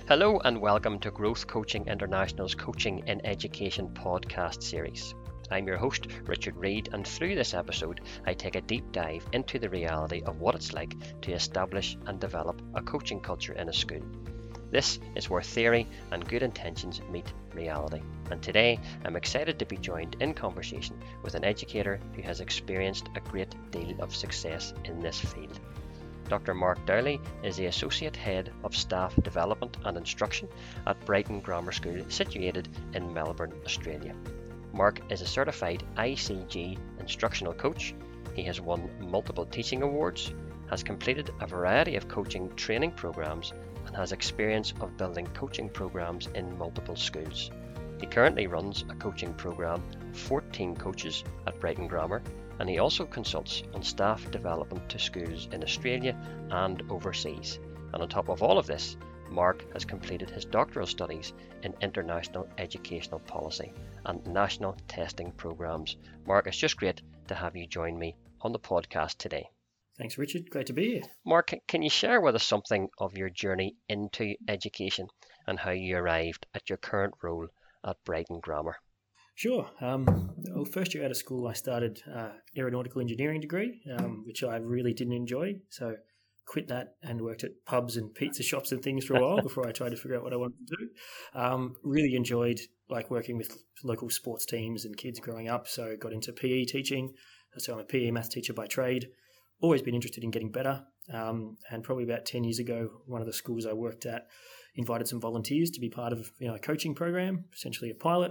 Hello and welcome to Growth Coaching International's Coaching in Education podcast series. I'm your host, Richard Reid, and through this episode, I take a deep dive into the reality of what it's like to establish and develop a coaching culture in a school. This is where theory and good intentions meet reality. And today, I'm excited to be joined in conversation with an educator who has experienced a great deal of success in this field. Dr. Mark Dowley is the Associate Head of Staff Development and Instruction at Brighton Grammar School, situated in Melbourne, Australia. Mark is a certified ICG instructional coach. He has won multiple teaching awards, has completed a variety of coaching training programs, and has experience of building coaching programs in multiple schools. He currently runs a coaching program of 14 coaches at Brighton Grammar, and he also consults on staff development to schools in Australia and overseas. And on top of all of this, Mark has completed his doctoral studies in international educational policy and national testing programs. Mark, it's just great to have you join me on the podcast today. Thanks, Richard. Great to be here. Mark, can you share with us something of your journey into education and how you arrived at your current role at Brighton Grammar? Sure. First year out of school, I started aeronautical engineering degree, which I really didn't enjoy. So quit that and worked at pubs and pizza shops and things for a while before I tried to figure out what I wanted to do. Really enjoyed working with local sports teams and kids growing up. So got into PE teaching. So I'm a PE math teacher by trade. Always been interested in getting better. And probably about 10 years ago, one of the schools I worked at invited some volunteers to be part of a coaching program, essentially a pilot.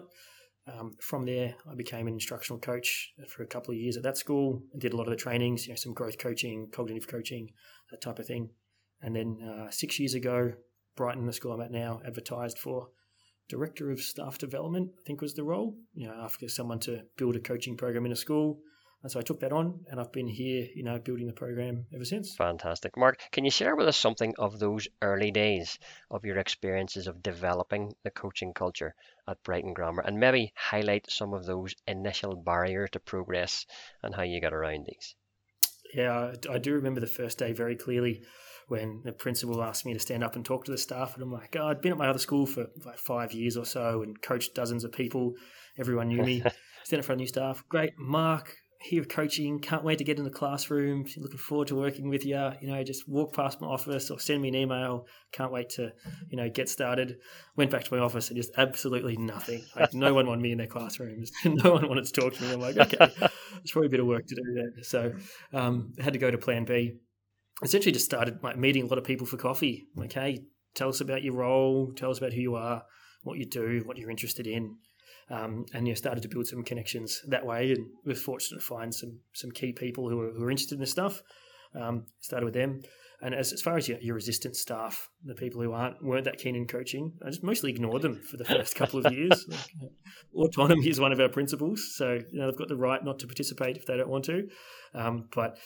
From there, I became an instructional coach for a couple of years at that school and did a lot of the trainings, some growth coaching, cognitive coaching, that type of thing. And then 6 years ago, Brighton, the school I'm at now, advertised for Director of Staff Development, I think was the role, after someone to build a coaching program in a school. And so I took that on and I've been here, building the program ever since. Fantastic. Mark, can you share with us something of those early days of your experiences of developing the coaching culture at Brighton Grammar and maybe highlight some of those initial barriers to progress and how you got around these? Yeah, I do remember the first day very clearly when the principal asked me to stand up and talk to the staff. And I'm like, I'd been at my other school for 5 years or so and coached dozens of people. Everyone knew me. Stand in front of new staff. Great, Mark. Here coaching, can't wait to get in the classroom, looking forward to working with you, just walk past my office or send me an email, can't wait to, get started. Went back to my office and just absolutely nothing. No one wanted me in their classrooms. No one wanted to talk to me. I'm like, okay, there's probably a bit of work to do there. So I had to go to plan B. Essentially just started meeting a lot of people for coffee. Like, hey, tell us about your role, tell us about who you are, what you do, what you're interested in. And started to build some connections that way, and was fortunate to find some key people who were interested in this stuff. Started with them, and as far as your resistant staff, the people who weren't that keen in coaching, I just mostly ignored them for the first couple of years. Autonomy is one of our principles, so they've got the right not to participate if they don't want to. But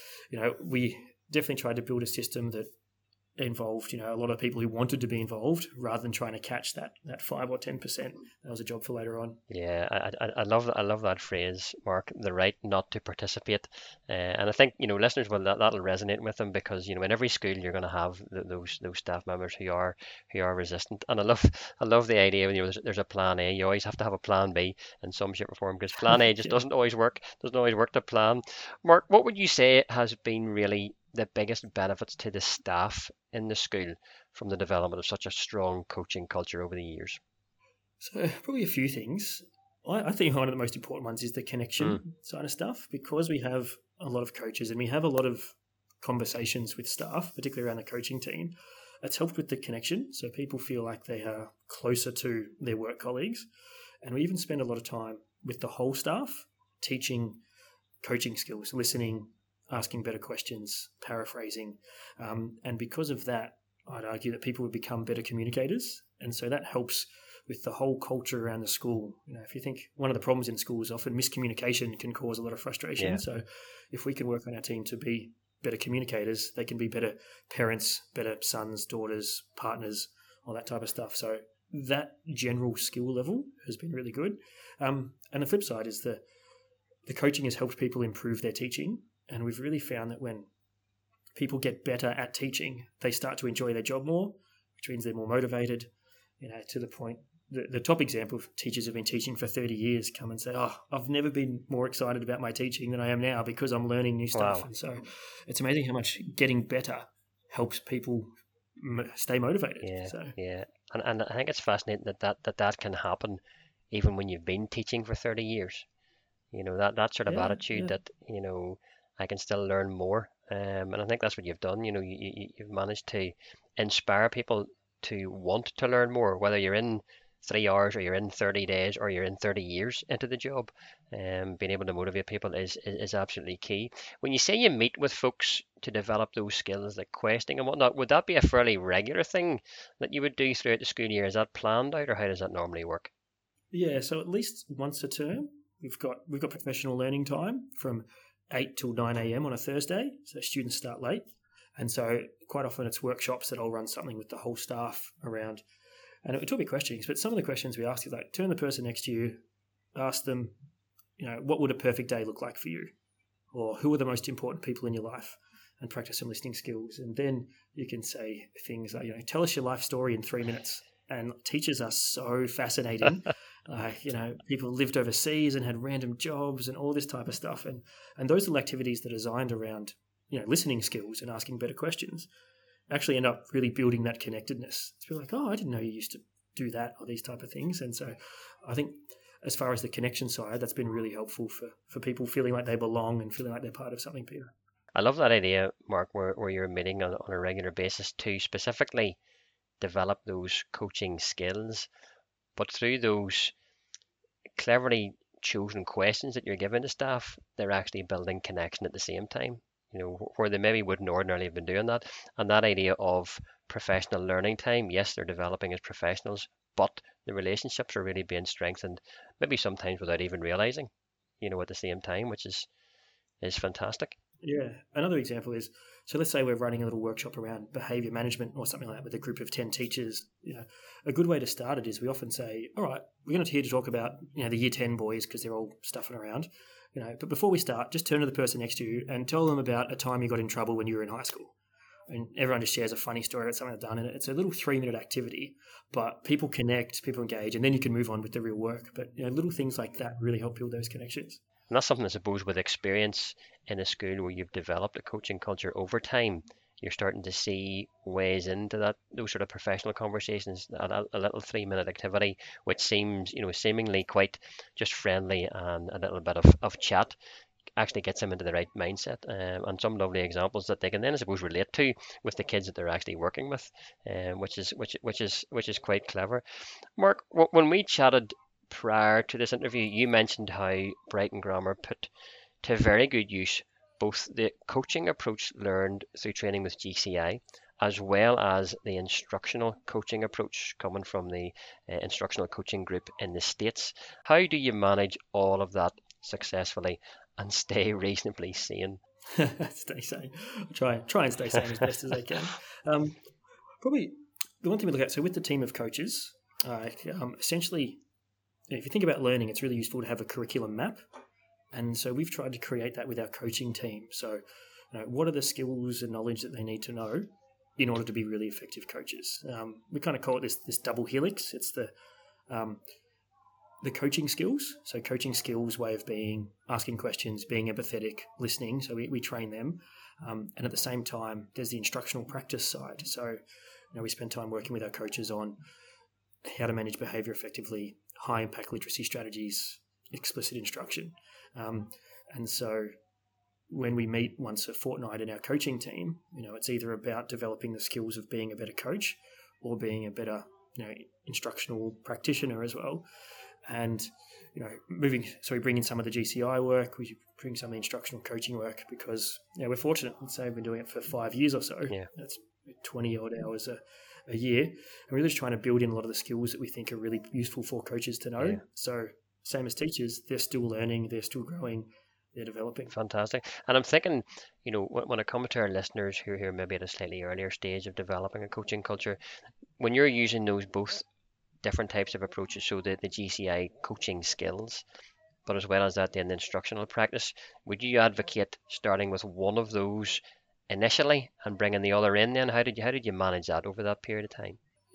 we definitely tried to build a system that involved, a lot of people who wanted to be involved rather than trying to catch that 5 or 10%. That was a job for later on. Yeah, I love that. I love that phrase, Mark, the right not to participate. And I think, listeners, that'll resonate with them because, in every school you're going to have those staff members who are resistant. And I love the idea when there's a plan A. You always have to have a plan B in some shape or form because plan A just doesn't always work to plan. Mark, what would you say has been really the biggest benefits to the staff in the school from the development of such a strong coaching culture over the years? So probably a few things. I think one of the most important ones is the connection side of stuff, because we have a lot of coaches and we have a lot of conversations with staff, particularly around the coaching team. It's helped with the connection, so people feel like they are closer to their work colleagues. And we even spend a lot of time with the whole staff teaching coaching skills, listening, asking better questions, paraphrasing. And because of that, I'd argue that people would become better communicators. And so that helps with the whole culture around the school. If you think one of the problems in schools is often miscommunication can cause a lot of frustration. Yeah. So if we can work on our team to be better communicators, they can be better parents, better sons, daughters, partners, all that type of stuff. So that general skill level has been really good. And the flip side is the coaching has helped people improve their teaching. And we've really found that when people get better at teaching, they start to enjoy their job more, which means they're more motivated. to the point. The top example of teachers who've been teaching for 30 years come and say, oh, I've never been more excited about my teaching than I am now because I'm learning new stuff. Wow. And so it's amazing how much getting better helps people stay motivated. Yeah. And I think it's fascinating that can happen even when you've been teaching for 30 years. That sort of attitude that, I can still learn more. And I think that's what you've done. You've managed to inspire people to want to learn more, whether you're in 3 hours or you're in 30 days or you're in 30 years into the job. Being able to motivate people is absolutely key. When you say you meet with folks to develop those skills like questioning and whatnot, would that be a fairly regular thing that you would do throughout the school year? Is that planned out, or how does that normally work? Yeah, so at least once a term, we've got professional learning time from 8 till 9 a.m. on a Thursday, so students start late. And so quite often it's workshops that I'll run something with the whole staff around. And it will be questions, but some of the questions we ask is like, turn the person next to you, ask them, what would a perfect day look like for you? Or who are the most important people in your life? And practice some listening skills. And then you can say things like, tell us your life story in 3 minutes. And teachers are so fascinating. People lived overseas and had random jobs and all this type of stuff. And those little activities that are designed around, listening skills and asking better questions actually end up really building that connectedness. It's really like, oh, I didn't know you used to do that or these type of things. And so I think as far as the connection side, that's been really helpful for people feeling like they belong and feeling like they're part of something bigger. I love that idea, Mark, where you're meeting on a regular basis to specifically develop those coaching skills, but through those cleverly chosen questions that you're giving to staff, they're actually building connection at the same time, where they maybe wouldn't ordinarily have been doing that. And that idea of professional learning time, yes, they're developing as professionals, but the relationships are really being strengthened, maybe sometimes without even realizing, at the same time, which is fantastic. Yeah. Another example is, so let's say we're running a little workshop around behaviour management or something like that with a group of 10 teachers. A good way to start it is we often say, all right, we're going to here to talk about, the year 10 boys because they're all stuffing around. But before we start, just turn to the person next to you and tell them about a time you got in trouble when you were in high school. And everyone just shares a funny story about something they've done. And it's a little 3-minute activity, but people connect, people engage, and then you can move on with the real work. But little things like that really help build those connections. And that's something, I suppose, with experience in a school where you've developed a coaching culture over time, you're starting to see ways into those sort of professional conversations. A little 3-minute activity, which seems, seemingly quite just friendly and a little bit of chat, actually gets them into the right mindset, and some lovely examples that they can then, I suppose, relate to with the kids that they're actually working with, which is quite clever. Mark, when we chatted prior to this interview, you mentioned how Brighton Grammar put to very good use both the coaching approach learned through training with GCI as well as the instructional coaching approach coming from the instructional coaching group in the States. How do you manage all of that successfully and stay reasonably sane? Stay sane. Try and stay sane as best as I can. Probably the one thing we look at, so with the team of coaches, essentially, if you think about learning, it's really useful to have a curriculum map. And so we've tried to create that with our coaching team. So what are the skills and knowledge that they need to know in order to be really effective coaches? We kind of call it this double helix. It's the coaching skills. So coaching skills, way of being, asking questions, being empathetic, listening. So we train them. And at the same time, there's the instructional practice side. So we spend time working with our coaches on how to manage behaviour effectively, high impact literacy strategies, explicit instruction. And so when we meet once a fortnight in our coaching team, it's either about developing the skills of being a better coach or being a better, instructional practitioner as well. And, so we bring in some of the GCI work, we bring some of the instructional coaching work because, we're fortunate. Let's say we've been doing it for 5 years or so. Yeah. That's 20 odd hours a year. And we're really just trying to build in a lot of the skills that we think are really useful for coaches to know. Yeah. So same as teachers, they're still learning, they're still growing, they're developing. Fantastic. And I'm thinking, when it comes to our listeners who are maybe at a slightly earlier stage of developing a coaching culture, when you're using those both different types of approaches, so the GCI coaching skills, but as well as that, then the instructional practice, would you advocate starting with one of those initially and bringing the other in then? How did you manage that over that period of time?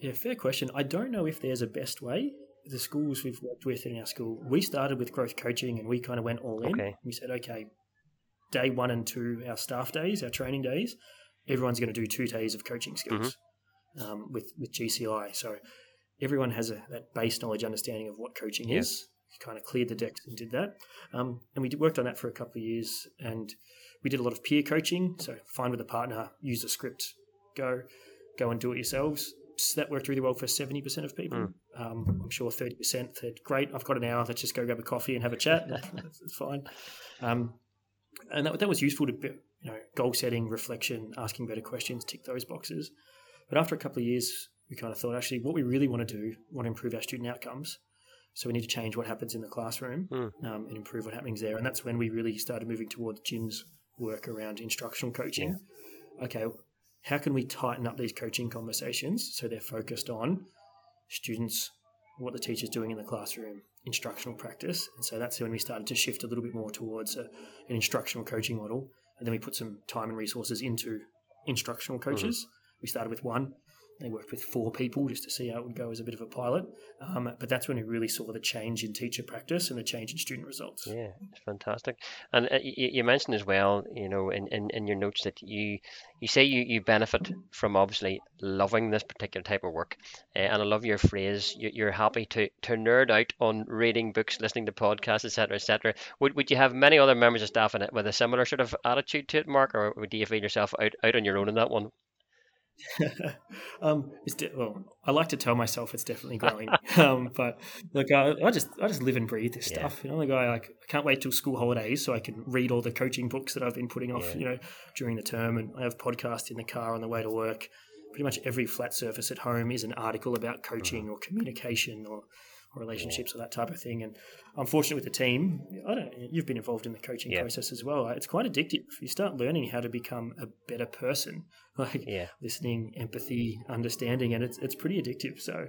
Yeah, fair question. I don't know if there's a best way. The schools we've worked with in our school, we started with growth coaching and we kind of went all in. Okay. We said, okay, day 1 and 2, our staff days, our training days, everyone's going to do 2 days of coaching skills with GCI. So everyone has that base knowledge, understanding of what coaching is. Kind of cleared the decks and did that. And we worked on that for a couple of years, and we did a lot of peer coaching. So find with a partner, use a script, go and do it yourselves. So that worked really well for 70% of people. I'm sure 30% said, great, I've got an hour, let's just go grab a coffee and have a chat. That's fine. And that was useful to, goal setting, reflection, asking better questions, tick those boxes. But after a couple of years, we kind of thought, actually, what we really want to do, want to improve our student outcomes. So we need to change what happens in the classroom and improve what happens there. And that's when we really started moving towards Jim's work around instructional coaching. Yeah. Okay, how can we tighten up these coaching conversations so they're focused on students, what the teacher's doing in the classroom, instructional practice? And so that's when we started to shift a little bit more towards an instructional coaching model. And then we put some time and resources into instructional coaches. We started with 1. They worked with 4 people just to see how it would go as a bit of a pilot. But that's when we really saw the change in teacher practice and the change in student results. Yeah, it's fantastic. And you mentioned as well, in your notes that you say you benefit from obviously loving this particular type of work. And I love your phrase, you're happy to nerd out on reading books, listening to podcasts, etc., etc. Would you have many other members of staff in it with a similar sort of attitude to it, Mark, or do you feel yourself out on your own in that one? I like to tell myself it's definitely growing, but look, I just live and breathe this stuff. The guy, I can't wait till school holidays so I can read all the coaching books that I've been putting off, during the term, and I have podcasts in the car on the way to work. Pretty much every flat surface at home is an article about coaching or communication or relationships or that type of thing. And I'm fortunate with the team. You've been involved in the coaching process as well. It's quite addictive. You start learning how to become a better person, listening, empathy, understanding, and it's pretty addictive. So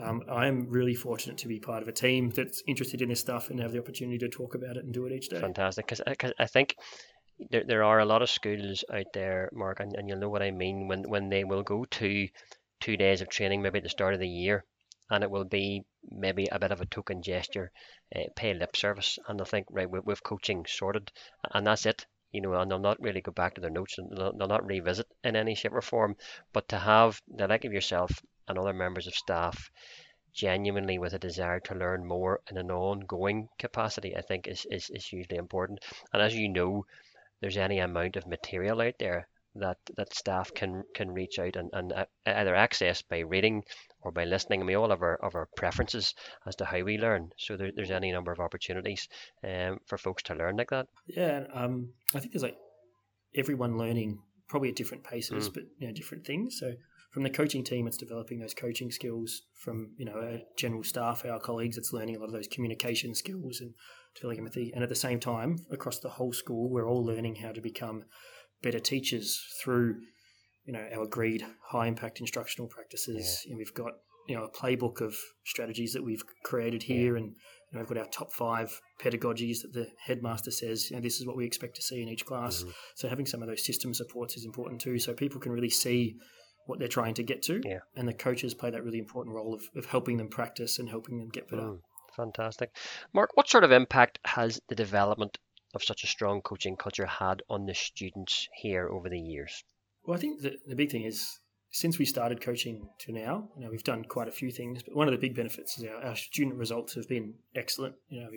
I'm really fortunate to be part of a team that's interested in this stuff and have the opportunity to talk about it and do it each day. Fantastic, because I think there are a lot of schools out there, Mark, and you'll know what I mean when they will go to 2 days of training maybe at the start of the year, and it will be maybe a bit of a token gesture, pay lip service, and they'll think, right, we've coaching sorted, and that's it, and they'll not really go back to their notes, and they'll not revisit in any shape or form. But to have the like of yourself and other members of staff genuinely with a desire to learn more in an ongoing capacity, I think is hugely important. And as you know, there's any amount of material out there that staff can reach out and either access by reading or by listening. And we all have our preferences as to how we learn. So there's any number of opportunities for folks to learn like that. Yeah, I think there's everyone learning probably at different paces, but different things. So from the coaching team, it's developing those coaching skills. From our general staff, our colleagues, it's learning a lot of those communication skills and developing empathy. And at the same time, across the whole school, we're all learning how to become better teachers through our agreed high impact instructional practices. And we've got a playbook of strategies that we've created here, and we've got our top 5 pedagogies that the headmaster says this is what we expect to see in each class. So having some of those system supports is important too, so people can really see what they're trying to get to, and the coaches play that really important role of helping them practice and helping them get better. Fantastic. Mark, what sort of impact has the development of such a strong coaching culture had on the students here over the years? Well, I think the big thing is, since we started coaching to now, we've done quite a few things, but one of the big benefits is our student results have been excellent.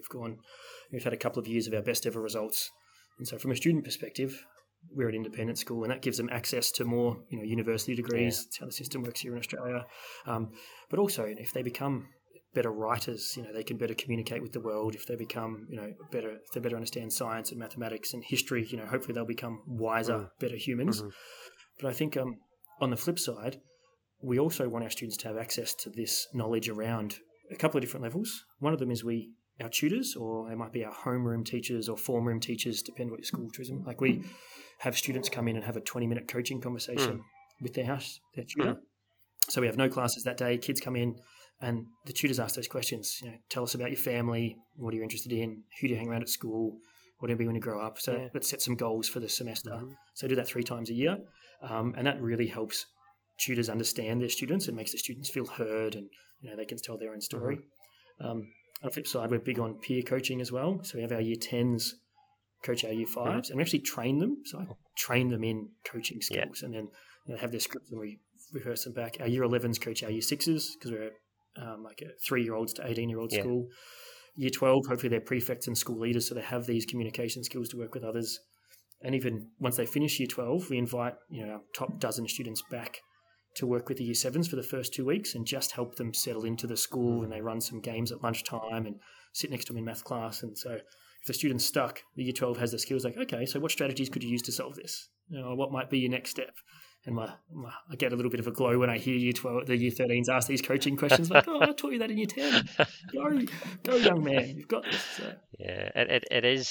We've had a couple of years of our best ever results. And so from a student perspective, we're an independent school, and that gives them access to more, university degrees. That's how the system works here in Australia. But also, if they become better writers, they can better communicate with the world. If they become, if they better understand science and mathematics and history, hopefully they'll become wiser, better humans. But I think on the flip side, we also want our students to have access to this knowledge around a couple of different levels. One of them is our tutors, or they might be our homeroom teachers or form room teachers, depending what your school chooses. Like we have students come in and have a 20-minute coaching conversation with their tutor. So we have no classes that day. Kids come in and the tutors ask those questions. Tell us about your family. What are you interested in? Who do you hang around at school? What do you be when you grow up? So let's set some goals for the semester. So do that 3 times a year. And that really helps tutors understand their students. It makes the students feel heard, and they can tell their own story. On the flip side, we're big on peer coaching as well. So we have our year 10s coach our year 5s, and we actually train them. So I train them in coaching skills, and then have their scripts and we rehearse them back. Our year 11s coach our year 6s because we're like a 3-year-olds to 18-year-old school. Year 12, hopefully they're prefects and school leaders, so they have these communication skills to work with others. And even once they finish year 12, we invite our top dozen students back to work with the year 7s for the first 2 weeks and just help them settle into the school, and they run some games at lunchtime and sit next to them in math class. And so if the student's stuck, the year 12 has the skills like, okay, so what strategies could you use to solve this? What might be your next step? And I get a little bit of a glow when I hear the year 13s ask these coaching questions. Like, I taught you that in year 10. Go, young man, you've got this. So. Yeah, it is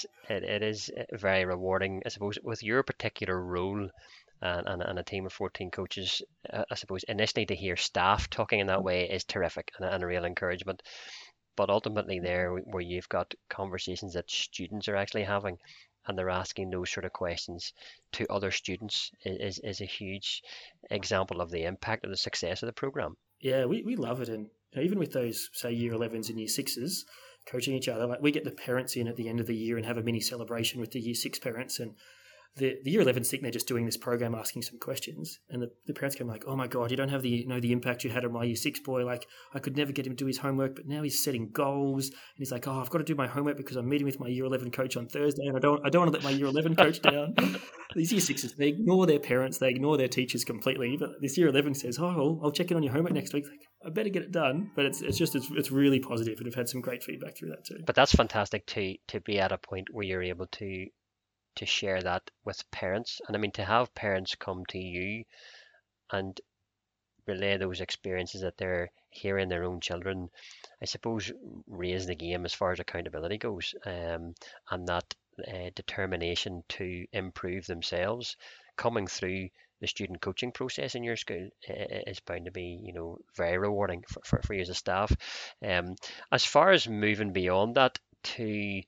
very rewarding, I suppose, with your particular role and a team of 14 coaches. I suppose initially to hear staff talking in that way is terrific and a real encouragement. But ultimately, there where you've got conversations that students are actually having, and they're asking those sort of questions to other students is a huge example of the impact of the success of the program. Yeah, we love it. And even with those, say, year 11s and year 6s coaching each other, like we get the parents in at the end of the year and have a mini celebration with the year 6 parents. And the year 11s think they're just doing this program asking some questions. And the parents come like, oh my God, you don't have the impact you had on my year 6 boy. Like I could never get him to do his homework, but now he's setting goals. And he's like, oh, I've got to do my homework because I'm meeting with my year 11 coach on Thursday, and I don't want to let my year 11 coach down. These year 6s, they ignore their parents, they ignore their teachers completely. But this year 11 says, oh, I'll check in on your homework next week. Like, I better get it done. But it's really positive, and we've had some great feedback through that too. But that's fantastic to be at a point where you're able to share that with parents. And I mean, to have parents come to you and relay those experiences that they're hearing their own children, I suppose, raise the game as far as accountability goes, and that determination to improve themselves coming through the student coaching process in your school is bound to be, very rewarding for you as a staff. As far as moving beyond that to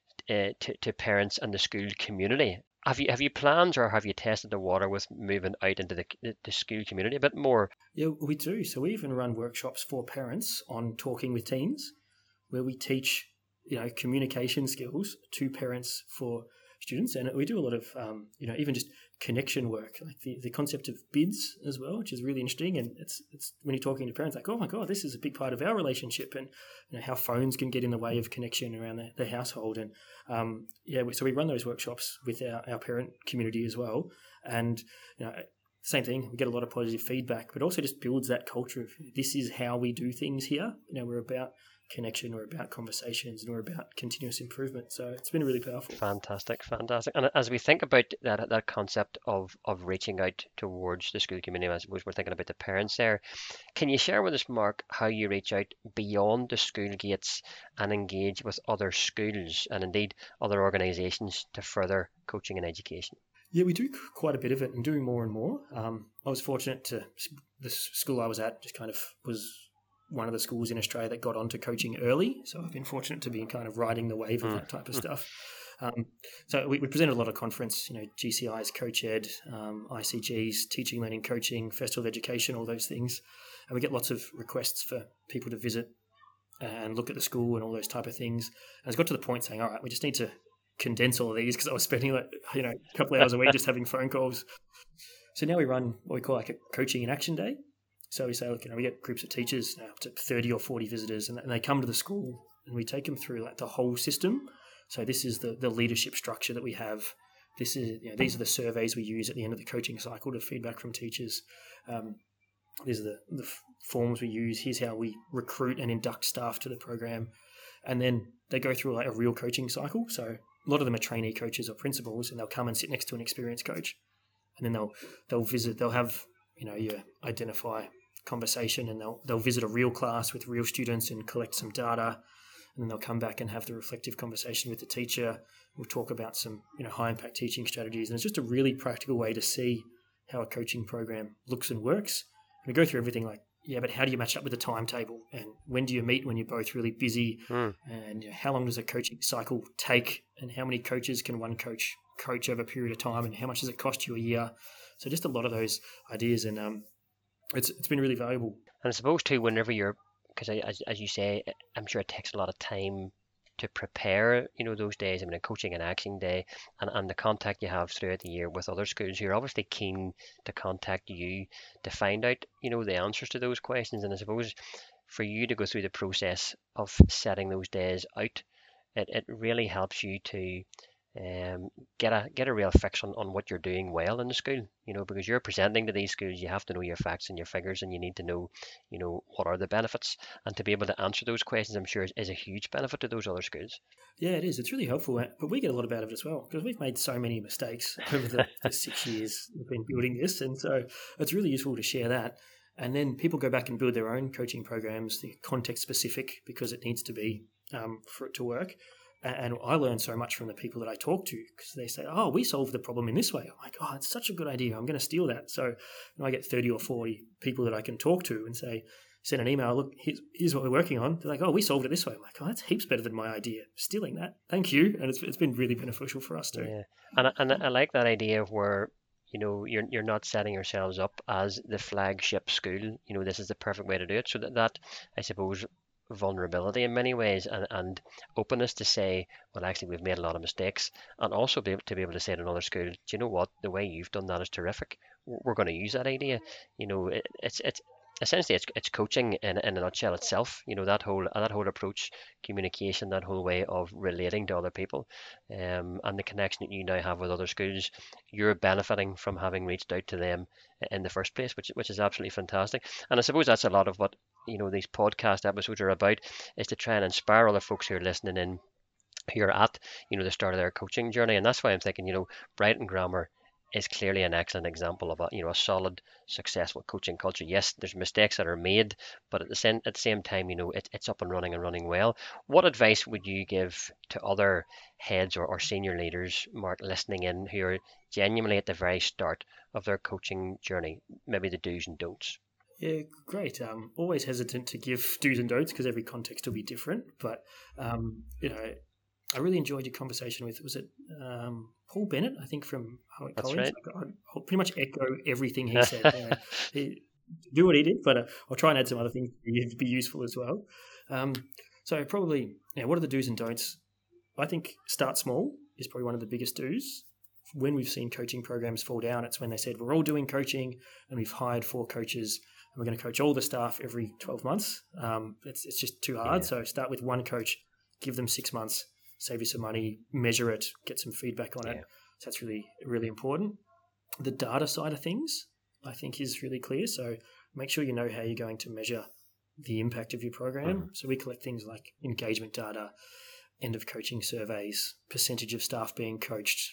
parents and the school community, have you plans, or have you tested the water with moving out into the school community a bit more? Yeah, we do. So we even run workshops for parents on talking with teens, where we teach communication skills to parents for students, and we do a lot of even just connection work, like the concept of bids as well, which is really interesting. And it's when you're talking to parents, like, oh my God, this is a big part of our relationship, and how phones can get in the way of connection around the household. And so we run those workshops with our parent community as well. And same thing, we get a lot of positive feedback, but also just builds that culture of this is how we do things here. We're about connection, or about conversations, and we're about continuous improvement. So it's been really powerful. Fantastic. And as we think about that concept of reaching out towards the school community, I suppose we're thinking about the parents there. Can you share with us, Mark, how you reach out beyond the school gates and engage with other schools and indeed other organisations to further coaching and education? Yeah, we do quite a bit of it, and doing more and more. I was fortunate the school I was at just kind of was one of the schools in Australia that got onto coaching early. So I've been fortunate to be kind of riding the wave of that type of stuff. So we presented a lot of conference, GCI's Coach Ed, ICG's Teaching, Learning, Coaching, Festival of Education, all those things. And we get lots of requests for people to visit and look at the school and all those type of things. And it's got to the point saying, all right, we just need to condense all of these, because I was spending a couple of hours a week just having phone calls. So now we run what we call like a coaching in action day. So we say, look, we get groups of teachers, up to 30 or 40 visitors, and they come to the school, and we take them through like the whole system. So this is the leadership structure that we have. This is these are the surveys we use at the end of the coaching cycle to feedback from teachers. These are the forms we use. Here's how we recruit and induct staff to the program, and then they go through like a real coaching cycle. So a lot of them are trainee coaches or principals, and they'll come and sit next to an experienced coach, and then they'll visit. They'll have you identify conversation, and they'll visit a real class with real students and collect some data, and then they'll come back and have the reflective conversation with the teacher. We'll talk about some high impact teaching strategies, and it's just a really practical way to see how a coaching program looks and works. And we go through everything like, but how do you match up with the timetable, and when do you meet when you're both really busy, and how long does a coaching cycle take, and how many coaches can one coach over a period of time, and how much does it cost you a year? So just a lot of those ideas. And it's been really valuable. And I suppose too, whenever you're, because as you say, I'm sure it takes a lot of time to prepare, those days. I mean, a coaching and action day, and the contact you have throughout the year with other schools, you're obviously keen to contact you to find out, the answers to those questions. And I suppose for you to go through the process of setting those days out, it really helps you to get a real fix on what you're doing well in the school, because you're presenting to these schools. You have to know your facts and your figures, and you need to know, what are the benefits, and to be able to answer those questions, I'm sure is a huge benefit to those other schools. Yeah, it is. It's really helpful, but we get a lot out of it as well, because we've made so many mistakes over the 6 years we've been building this, and so it's really useful to share that. And then people go back and build their own coaching programs, the context specific, because it needs to be for it to work. And I learn so much from the people that I talk to, because they say, oh, we solved the problem in this way. I'm like, oh, it's such a good idea. I'm going to steal that. So I get 30 or 40 people that I can talk to and say, send an email, look, here's what we're working on. They're like, oh, we solved it this way. I'm like, oh, that's heaps better than my idea. Stealing that. Thank you. And it's been really beneficial for us too. Yeah. And I like that idea of where, you're not setting yourselves up as the flagship school. This is the perfect way to do it. So that I suppose, vulnerability in many ways, and openness to say, well, actually we've made a lot of mistakes, and also to be able to say to another school, do you know what, the way you've done that is terrific, we're going to use that idea. It's essentially it's coaching in a nutshell itself. That whole approach, communication, that whole way of relating to other people, and the connection that you now have with other schools, you're benefiting from having reached out to them in the first place, which is absolutely fantastic. And I suppose that's a lot of what these podcast episodes are about, is to try and inspire other folks who are listening in, who are at the start of their coaching journey. And that's why I'm thinking, Brighton Grammar is clearly an excellent example of a solid, successful coaching culture. Yes, there's mistakes that are made, but at the same time, it's up and running well. What advice would you give to other heads or senior leaders, Mark, listening in, who are genuinely at the very start of their coaching journey? Maybe the do's and don'ts. Yeah, great. Always hesitant to give do's and don'ts, because every context will be different. But I really enjoyed your conversation with, was it Paul Bennett, I think, from Howitt College? Right. I'll pretty much echo everything he said. Do what he did, but I'll try and add some other things to be useful as well. So probably, what are the do's and don'ts? I think start small is probably one of the biggest do's. When we've seen coaching programs fall down, it's when they said, we're all doing coaching and we've hired 4 coaches and we're going to coach all the staff every 12 months. It's just too hard. Yeah. So start with 1 coach, give them 6 months, save you some money, measure it, get some feedback on it. So that's really, really important. The data side of things, I think, is really clear. So make sure you know how you're going to measure the impact of your program. Mm-hmm. So we collect things like engagement data, end of coaching surveys, percentage of staff being coached.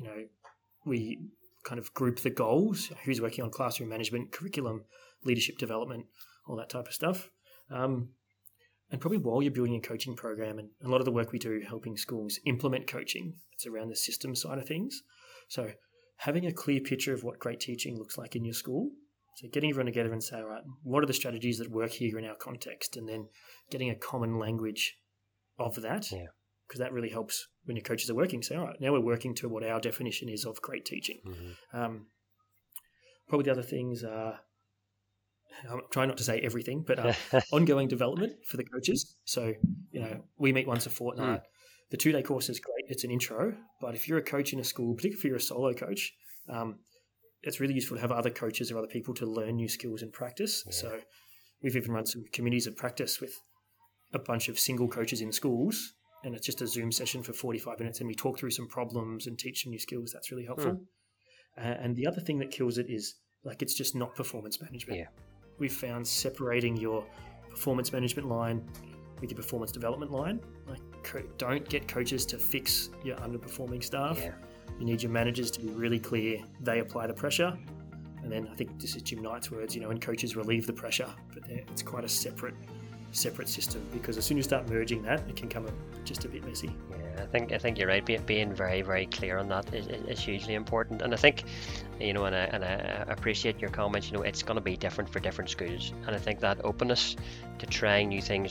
We kind of group the goals, who's working on classroom management, curriculum, leadership development, all that type of stuff. And probably while you're building a coaching program, and a lot of the work we do helping schools implement coaching, it's around the system side of things. So having a clear picture of what great teaching looks like in your school. So getting everyone together and say, all right, what are the strategies that work here in our context? And then getting a common language of that. Yeah. Because that really helps when your coaches are working. Say, all right, now we're working to what our definition is of great teaching. Mm-hmm. Probably the other things are, I'm trying not to say everything, but ongoing development for the coaches. So, we meet once a fortnight. The 2-day course is great. It's an intro. But if you're a coach in a school, particularly if you're a solo coach, it's really useful to have other coaches or other people to learn new skills and practice. Yeah. So we've even run some communities of practice with a bunch of single coaches in schools. And it's just a Zoom session for 45 minutes and we talk through some problems and teach some new skills. That's really helpful. And the other thing that kills it is, it's just not performance management. Yeah. We've found separating your performance management line with your performance development line. Don't get coaches to fix your underperforming staff. Yeah. You need your managers to be really clear. They apply the pressure. And then I think this is Jim Knight's words, when coaches relieve the pressure. But it's quite a separate system, because as soon as you start merging that, it can come just a bit messy. Yeah, I think you're right. Being very, very clear on that is hugely important. And I think, and I appreciate your comments. It's going to be different for different schools, and I think that openness to trying new things out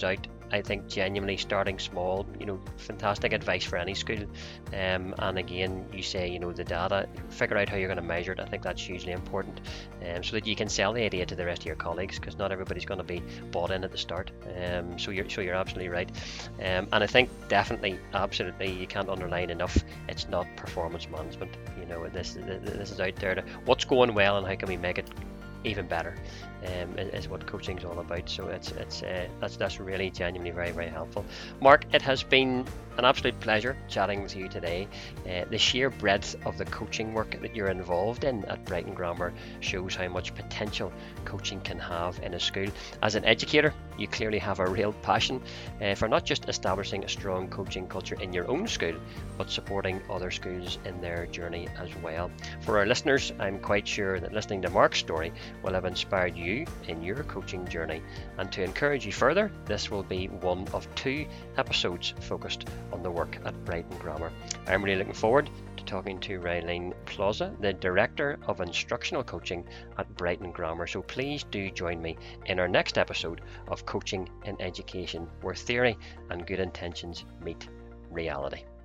I think genuinely starting small, fantastic advice for any school. And again, you say, the data, figure out how you're going to measure it. I think that's hugely important, so that you can sell the idea to the rest of your colleagues, because not everybody's going to be bought in at the start. So you're absolutely right. And I think definitely, absolutely, you can't underline enough, it's not performance management. This is out there to what's going well and how can we make it even better, is what coaching is all about. So that's really genuinely very, very helpful. Mark, it has been an absolute pleasure chatting with you today. The sheer breadth of the coaching work that you're involved in at Brighton Grammar shows how much potential coaching can have in a school. As an educator, you clearly have a real passion for not just establishing a strong coaching culture in your own school, but supporting other schools in their journey as well. For our listeners, I'm quite sure that listening to Mark's story will have inspired you in your coaching journey. And to encourage you further, this will be one of 2 episodes focused on the work at Brighton Grammar. I'm really looking forward to talking to Raylene Plaza, the Director of Instructional Coaching at Brighton Grammar. So please do join me in our next episode of Coaching in Education, where theory and good intentions meet reality.